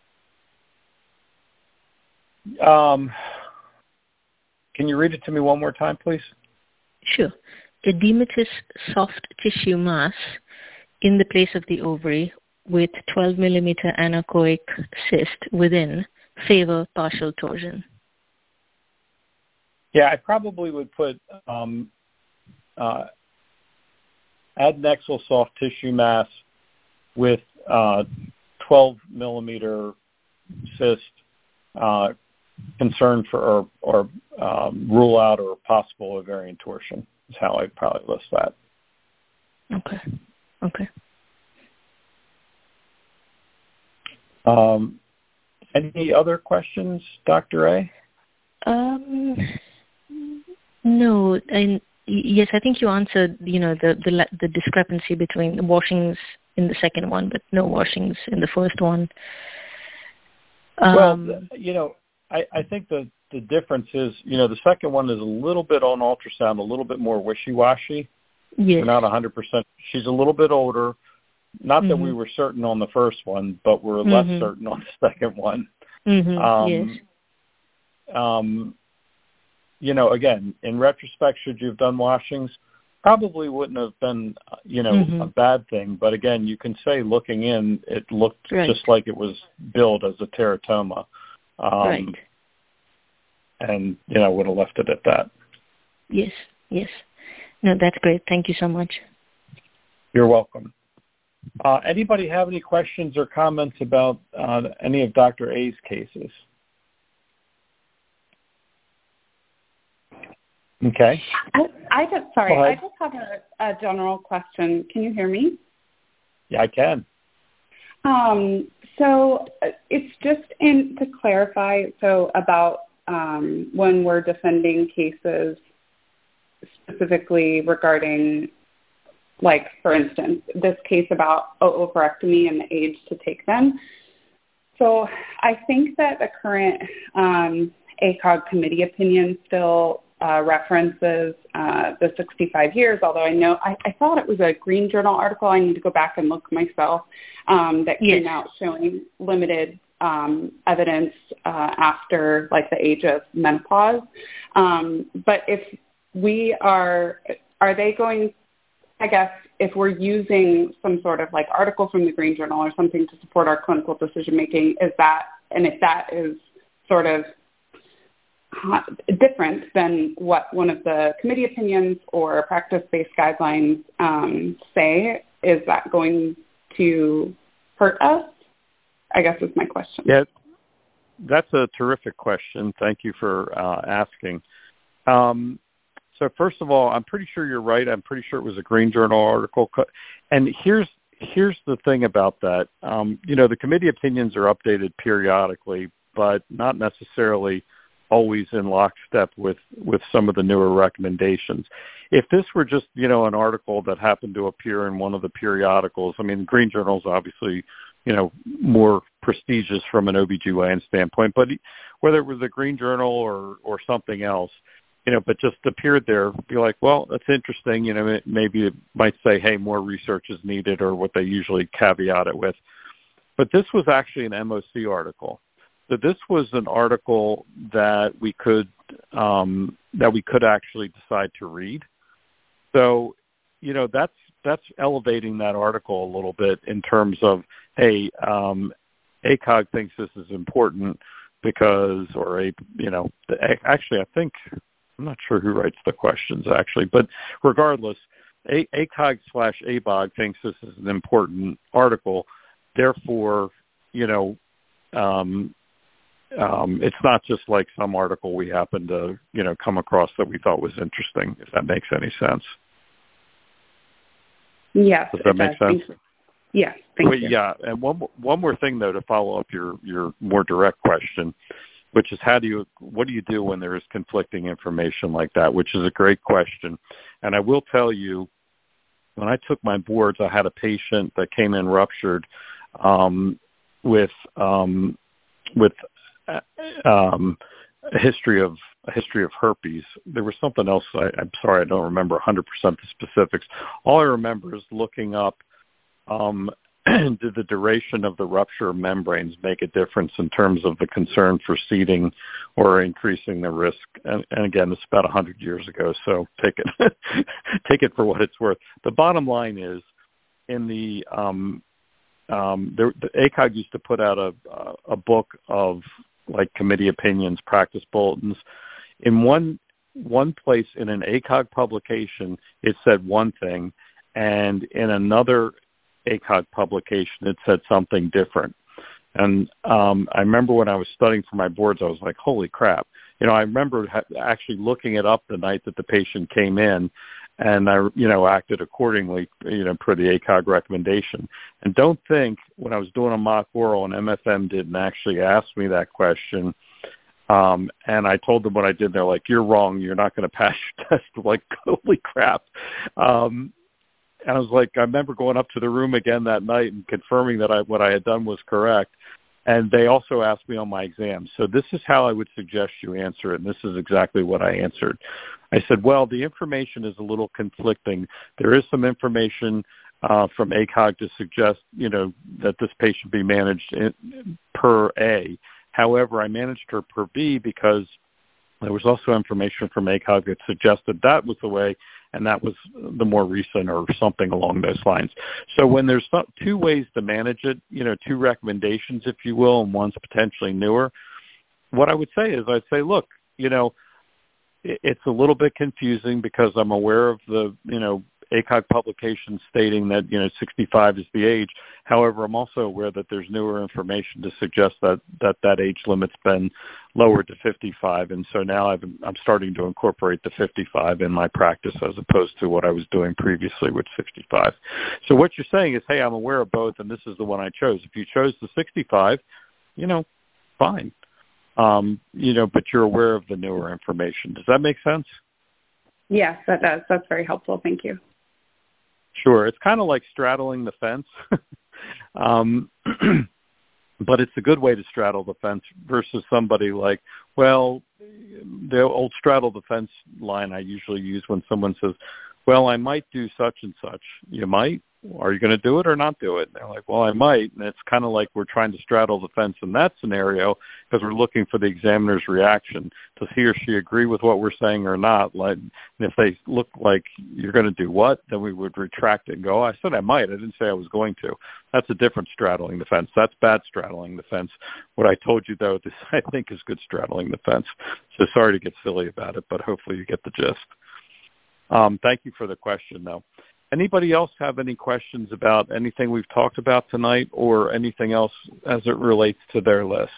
Um, can you read it to me one more time, please? Sure. Edematous soft tissue mass in the place of the ovary with twelve millimeter anechoic cyst within, favor partial torsion. Yeah, I probably would put um, uh, adnexal soft tissue mass with uh, twelve millimeter cyst, uh, concern for or, or um, rule out or possible ovarian torsion is how I'd probably list that. Okay. Okay. Um, any other questions, Doctor A? Um, no. And yes, I think you answered, you know, the, the the discrepancy between the washings in the second one, but no washings in the first one. Um, well, you know, I, I think the, the difference is, you know, the second one is a little bit on ultrasound, a little bit more wishy-washy. Yes. We're not one hundred percent. She's a little bit older. Not mm-hmm. that we were certain on the first one, but we're less mm-hmm. certain on the second one. Mm-hmm. Um, yes. Um, you know, again, in retrospect, should you have done washings? Probably wouldn't have been, you know, mm-hmm. a bad thing. But again, you can say looking in, it looked right. just like it was billed as a teratoma. Um, right. And, you know, would have left it at that. Yes, yes. No, that's great. Thank you so much. You're welcome. Uh, anybody have any questions or comments about uh, any of Doctor A's cases? Okay. I, I just, sorry, I just have a, a general question. Can you hear me? Yeah, I can. Um, so it's just in to clarify, so about um, when we're defending cases specifically regarding, like, for instance, this case about oophorectomy and the age to take them. So I think that the current um, A C O G committee opinion still uh, references uh, the sixty-five years, although I know I, I thought it was a Green Journal article. I need to go back and look myself um, that came yes. out showing limited um, evidence uh, after, like, the age of menopause. Um, but if we are, are they going, I guess, if we're using some sort of like article from the Green Journal or something to support our clinical decision making, is that, and if that is sort of different than what one of the committee opinions or practice-based guidelines um, say, is that going to hurt us? I guess is my question. Yeah, that's a terrific question. Thank you for uh, asking. Um, so first of all, I'm pretty sure you're right. I'm pretty sure it was a Green Journal article. And here's here's the thing about that. Um, you know, the committee opinions are updated periodically, but not necessarily always in lockstep with, with some of the newer recommendations. If this were just, you know, an article that happened to appear in one of the periodicals, I mean, Green Journal is obviously, you know, more prestigious from an O B G Y N standpoint, but whether it was a Green Journal or, or something else, you know, but just appeared there, be like, well, that's interesting. You know, maybe it might say, hey, more research is needed, or what they usually caveat it with. But this was actually an M O C article. So this was an article that we could um, that we could actually decide to read. So, you know, that's that's elevating that article a little bit in terms of, hey, um, A C O G thinks this is important because, or a, you know, actually, I think, I'm not sure who writes the questions actually, but regardless, A C O G slash A B O G thinks this is an important article. Therefore, you know, um, um, it's not just like some article we happened to, you know, come across that we thought was interesting, if that makes any sense. Yes. Does that make does. sense? Yes. Thank but, you. Yeah. And one, one more thing, though, to follow up your, your more direct question, which is how do you, what do you do when there is conflicting information like that, which is a great question. And I will tell you, when I took my boards, I had a patient that came in ruptured um, with, um, with um, a history of a history of herpes. There was something else. I, I'm sorry, I don't remember one hundred percent the specifics. All I remember is looking up, um, did the duration of the rupture of membranes make a difference in terms of the concern for seeding or increasing the risk? And, and again, it's about one hundred years ago, so take it take it for what it's worth. The bottom line is, in the um, um, the, the A C O G used to put out a a book of like committee opinions, practice bulletins. In one one place in an A C O G publication, it said one thing, and in another A C O G publication, it said something different. And um, I remember when I was studying for my boards, I was like, holy crap. You know, I remember ha- actually looking it up the night that the patient came in, and I, you know, acted accordingly, you know, per the A C O G recommendation. And don't think when I was doing a mock oral and M F M didn't actually ask me that question, um, and I told them what I did, they're like, you're wrong. You're not going to pass your test. I'm like, holy crap. Um, and I was like, I remember going up to the room again that night and confirming that I, what I had done was correct. And they also asked me on my exam. So this is how I would suggest you answer it, and this is exactly what I answered. I said, well, the information is a little conflicting. There is some information uh, from A C O G to suggest, you know, that this patient be managed in, per A. However, I managed her per B because there was also information from A C O G that suggested that was the way, and that was the more recent or something along those lines. So when there's two ways to manage it, you know, two recommendations, if you will, and one's potentially newer, what I would say is I'd say, look, you know, it's a little bit confusing because I'm aware of the, you know, A C O G publication stating that, you know, sixty-five is the age. However, I'm also aware that there's newer information to suggest that that, that age limit's been lowered to fifty-five. And so now I've, I'm starting to incorporate the fifty-five in my practice as opposed to what I was doing previously with sixty-five. So what you're saying is, hey, I'm aware of both, and this is the one I chose. If you chose the sixty-five, you know, fine. Um, you know, but you're aware of the newer information. Does that make sense? Yes, that does. That's very helpful. Thank you. Sure. It's kind of like straddling the fence. um, but it's a good way to straddle the fence versus somebody like, well, the old straddle the fence line I usually use when someone says, well, I might do such and such. You might? Are you going to do it or not do it? And they're like, well, I might. And it's kind of like we're trying to straddle the fence in that scenario because we're looking for the examiner's reaction. Does he or she agree with what we're saying or not? Like, and if they look like you're going to do what, then we would retract it and go, oh, I said I might. I didn't say I was going to. That's a different straddling the fence. That's bad straddling the fence. What I told you, though, this I think is good straddling the fence. So sorry to get silly about it, but hopefully you get the gist. Um, thank you for the question, though. Anybody else have any questions about anything we've talked about tonight or anything else as it relates to their list?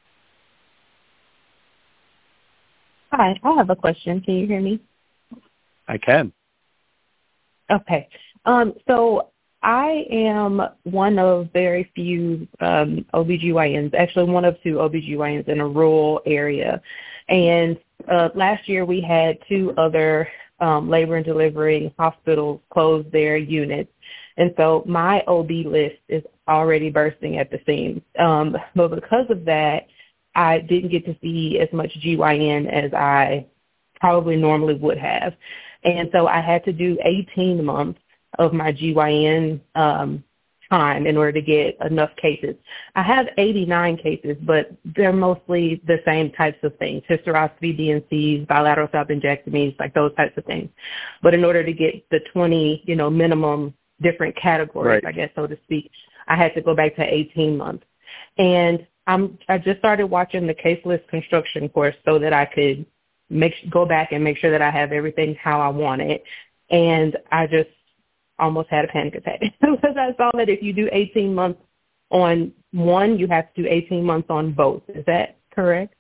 Hi, I have a question. Can you hear me? I can. Okay. Um, so I am one of very few um, O B G Y Ns, actually one of two O B G Y Ns in a rural area. And uh, last year we had two other Um, labor and delivery hospitals close their units. And so my O B list is already bursting at the seams. Um, but because of that, I didn't get to see as much G Y N as I probably normally would have. And so I had to do eighteen months of my G Y N um, time in order to get enough cases. I have eighty-nine cases, but they're mostly the same types of things, hysteroscopy, D N Cs, bilateral salpingectomies, like those types of things. But in order to get the twenty, you know, minimum different categories, right, I guess, so to speak, I had to go back to eighteen months. And I'm, I just started watching the case list construction course so that I could make go back and make sure that I have everything how I want it. And I just almost had a panic attack because I saw that if you do eighteen months on one, you have to do eighteen months on both. Is that correct?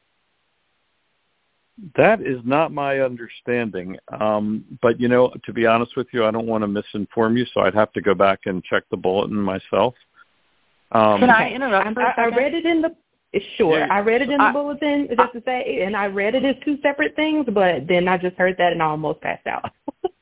That is not my understanding. Um, but, you know, to be honest with you, I don't want to misinform you, so I'd have to go back and check the bulletin myself. Um, Can I interrupt? I, I read it in the Sure. Yeah. I read it in the I, bulletin, just to say, and I read it as two separate things, but then I just heard that and I almost passed out.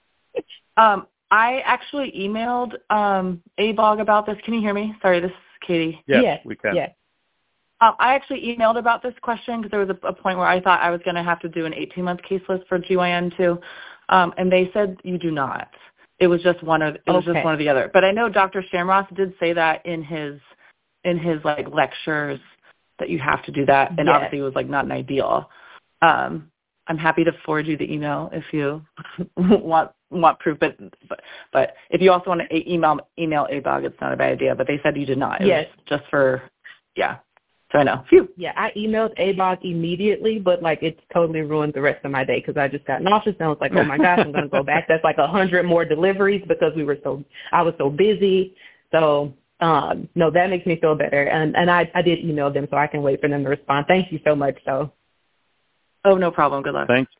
um, I actually emailed um, A B O G about this. Can you hear me? Sorry, this is Katie. Yes, yes we can. Yes. Um, I actually emailed about this question because there was a, a point where I thought I was going to have to do an eighteen-month case list for G Y N too, um, and they said you do not. It was just one of it was okay. just one or the other. But I know Doctor Shamross did say that in his in his like lectures that you have to do that, and yes. obviously it was like not an ideal. Um, I'm happy to forward you the email if you want want proof, but but, but if you also want to email email A B O G, it's not a bad idea. But they said you did not. It yes, was just for yeah. So I know. Phew. Yeah, I emailed A B O G immediately, but like it's totally ruined the rest of my day because I just got nauseous and I was like, oh my gosh, I'm going to go back. That's like a hundred more deliveries because we were so I was so busy. So um, no, that makes me feel better. And and I I did email them, so I can wait for them to respond. Thank you so much. So. Oh, no problem. Good luck. Thanks.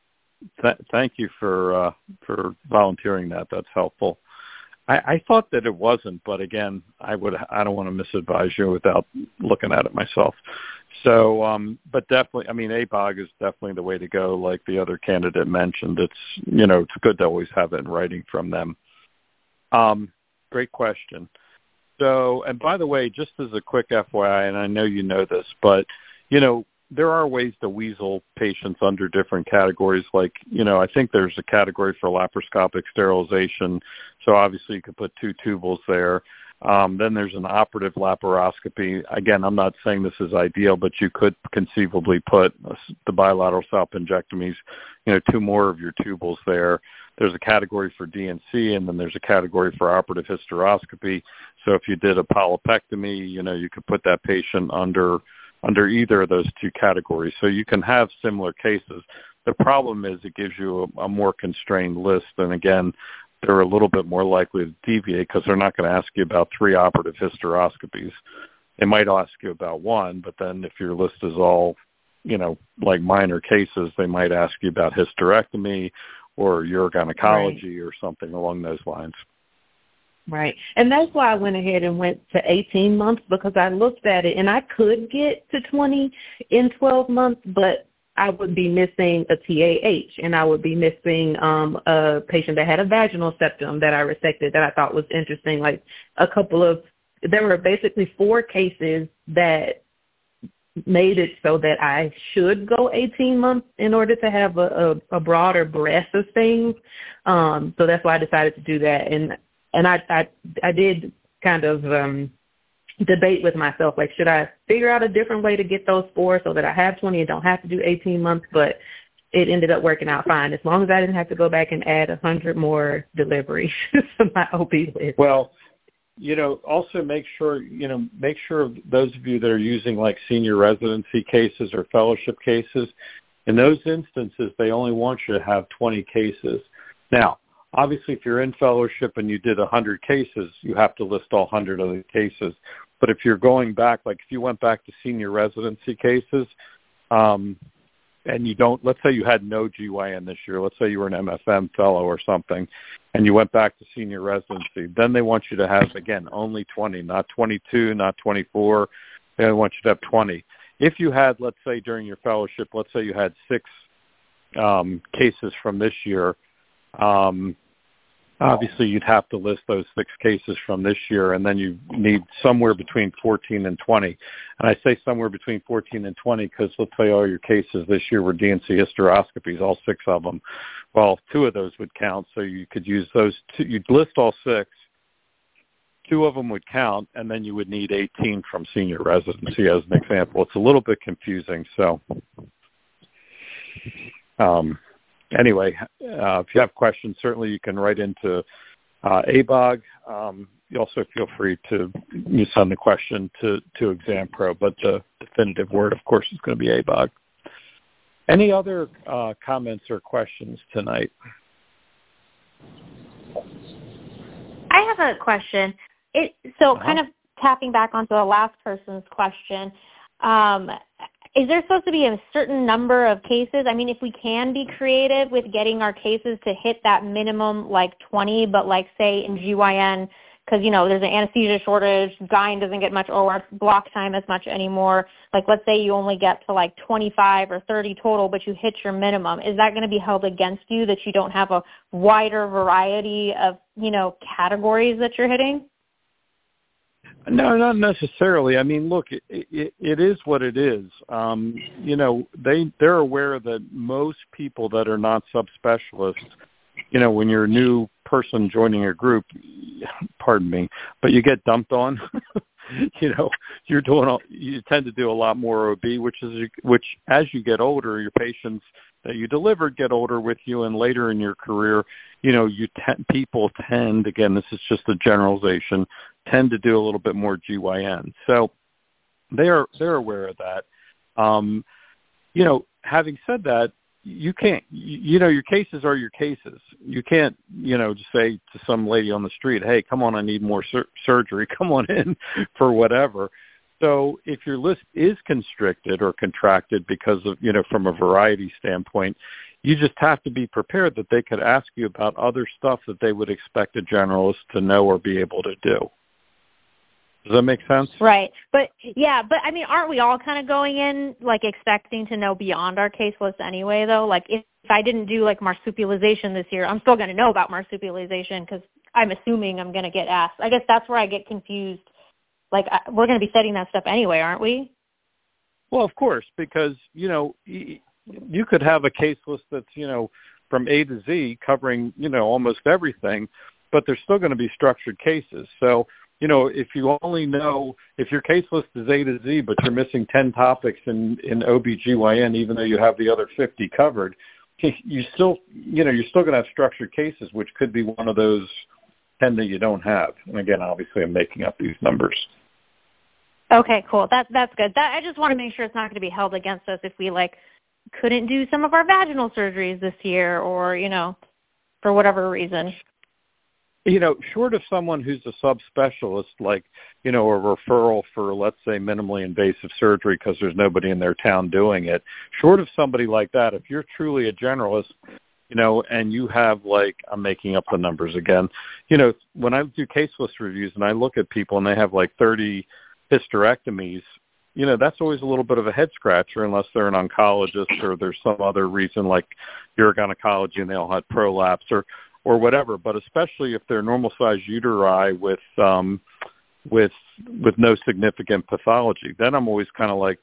Th- thank you for uh, for volunteering that. That's helpful. I, I thought that it wasn't, but again, I would I don't want to misadvise you without looking at it myself. So, um, but definitely, I mean, A B O G is definitely the way to go. Like the other candidate mentioned, it's you know it's good to always have it in writing from them. Um, great question. So, and by the way, just as a quick F Y I, and I know you know this, but you know. There are ways to weasel patients under different categories. Like, you know, I think there's a category for laparoscopic sterilization. So obviously you could put two tubules there. Um, then there's an operative laparoscopy. Again, I'm not saying this is ideal, but you could conceivably put the bilateral salpingectomies, you know, two more of your tubules there. There's a category for D N C, and then there's a category for operative hysteroscopy. So if you did a polypectomy, you know, you could put that patient under under either of those two categories. So you can have similar cases. The problem is it gives you a, a more constrained list. And again, they're a little bit more likely to deviate because they're not going to ask you about three operative hysteroscopies. They might ask you about one, but then if your list is all, you know, like minor cases, they might ask you about hysterectomy or urogynecology right. or something along those lines. Right. And that's why I went ahead and went to eighteen months because I looked at it and I could get to twenty in twelve months, but I would be missing a T A H and I would be missing um, a patient that had a vaginal septum that I resected that I thought was interesting. Like a couple of, there were basically four cases that made it so that I should go eighteen months in order to have a, a, a broader breadth of things. Um, so that's why I decided to do that. And and I I, I did kind of um, debate with myself, like, should I figure out a different way to get those four so that I have twenty and don't have to do eighteen months? But it ended up working out fine, as long as I didn't have to go back and add one hundred more deliveries to my O B list. Well, you know, also make sure, you know, make sure those of you that are using like senior residency cases or fellowship cases, in those instances, they only want you to have twenty cases. Now, obviously, if you're in fellowship and you did one hundred cases, you have to list all one hundred of the cases. But if you're going back, like if you went back to senior residency cases, um, and you don't, let's say you had no G Y N this year, let's say you were an M F M fellow or something, and you went back to senior residency, then they want you to have, again, only twenty, not twenty-two, not twenty-four. They want you to have twenty. If you had, let's say during your fellowship, let's say you had six um, cases from this year, um, obviously you'd have to list those six cases from this year, and then you need somewhere between fourteen and twenty. And I say somewhere between fourteen and twenty because let's say all your cases this year were D and C hysteroscopies, all six of them. Well, two of those would count, so you could use those two. You'd list all six. Two of them would count, and then you would need eighteen from senior residency as an example. It's a little bit confusing, so um, anyway, uh, if you have questions, certainly you can write into uh, A B O G. Um, you also feel free to you send the question to, to ExamPro, but the definitive word, of course, is going to be A B O G. Any other uh, comments or questions tonight? I have a question. It, so uh-huh. kind of tapping back onto the last person's question, um, is there supposed to be a certain number of cases? I mean, if we can be creative with getting our cases to hit that minimum, like twenty, but like say in G Y N, because, you know, there's an anesthesia shortage, Gyne doesn't get much O R block time as much anymore. Like, let's say you only get to like twenty-five or thirty total, but you hit your minimum. Is that going to be held against you that you don't have a wider variety of, you know, categories that you're hitting? No, not necessarily. I mean, look, it, it, it is what it is. Um, you know, they, they're aware that most people that are not subspecialists, you know, when you're a new person joining a group, pardon me, but you get dumped on, you know, you're doing, all, you tend to do a lot more O B, which is, which as you get older, your patients that you delivered get older with you, and later in your career, you know, you te- people tend, again, this is just a generalization, tend to do a little bit more G Y N. So they're, they're aware of that. Um, you know, having said that, you can't, you, you know, your cases are your cases. You can't, you know, just say to some lady on the street, hey, come on, I need more sur- surgery. Come on in for whatever. So if your list is constricted or contracted because of, you know, from a variety standpoint, you just have to be prepared that they could ask you about other stuff that they would expect a generalist to know or be able to do. Does that make sense? Right. But, yeah, but, I mean, aren't we all kind of going in, like, expecting to know beyond our case list anyway, though? Like, if, if I didn't do, like, marsupialization this year, I'm still going to know about marsupialization because I'm assuming I'm going to get asked. I guess that's where I get confused. Like, we're going to be setting that stuff anyway, aren't we? Well, of course, because, you know, you could have a case list that's, you know, from A to Z covering, you know, almost everything, but there's still going to be structured cases. So, you know, if you only know, if your case list is A to Z, but you're missing ten topics in, in O B G Y N, even though you have the other fifty covered, you still, you know, you're still going to have structured cases, which could be one of those ten that you don't have. And again, obviously I'm making up these numbers. Okay, cool. That, that's good. That, I just want to make sure it's not going to be held against us if we, like, couldn't do some of our vaginal surgeries this year or, you know, for whatever reason. You know, short of someone who's a subspecialist, like, you know, a referral for, let's say, minimally invasive surgery because there's nobody in their town doing it, short of somebody like that, if you're truly a generalist, you know, and you have, like, I'm making up the numbers again, you know, when I do case list reviews and I look at people and they have, like, thirty hysterectomies, you know, that's always a little bit of a head scratcher unless they're an oncologist or there's some other reason like urogynecology and they all had prolapse or, or whatever. But especially if they're normal sized uteri with, um, with, with no significant pathology, then I'm always kind of like,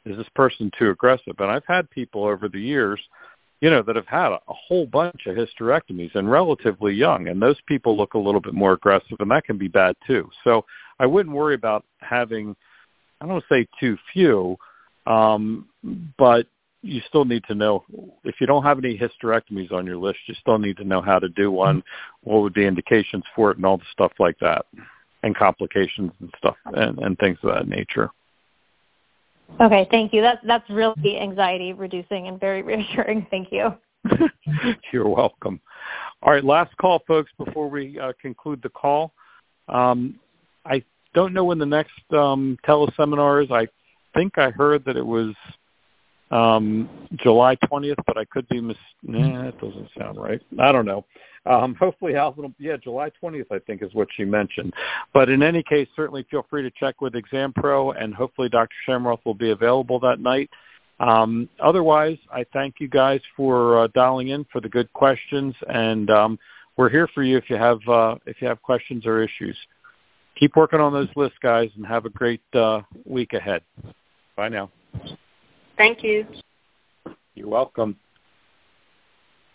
is this person too aggressive? And I've had people over the years, you know, that have had a, a whole bunch of hysterectomies and relatively young, and those people look a little bit more aggressive, and that can be bad too. So I wouldn't worry about having, I don't want to say too few, um, but you still need to know, if you don't have any hysterectomies on your list, you still need to know how to do one, what would be indications for it, and all the stuff like that, and complications and stuff, and, and things of that nature. Okay, thank you. That's that's really anxiety reducing and very reassuring. Thank you. You're welcome. All right, last call, folks, before we uh, conclude the call. Um, I don't know when the next um, teleseminar is. I think I heard that it was Um, July twentieth, but I could be mis. Nah, that doesn't sound right. I don't know. Um, hopefully, Alvin will, yeah, July twentieth, I think, is what she mentioned. But in any case, certainly feel free to check with ExamPro, and hopefully Doctor Shamroth will be available that night. Um, otherwise, I thank you guys for uh, dialing in, for the good questions, and um, we're here for you if you have uh, if you have questions or issues. Keep working on those lists, guys, and have a great uh, week ahead. Bye now. Thank you. You're welcome.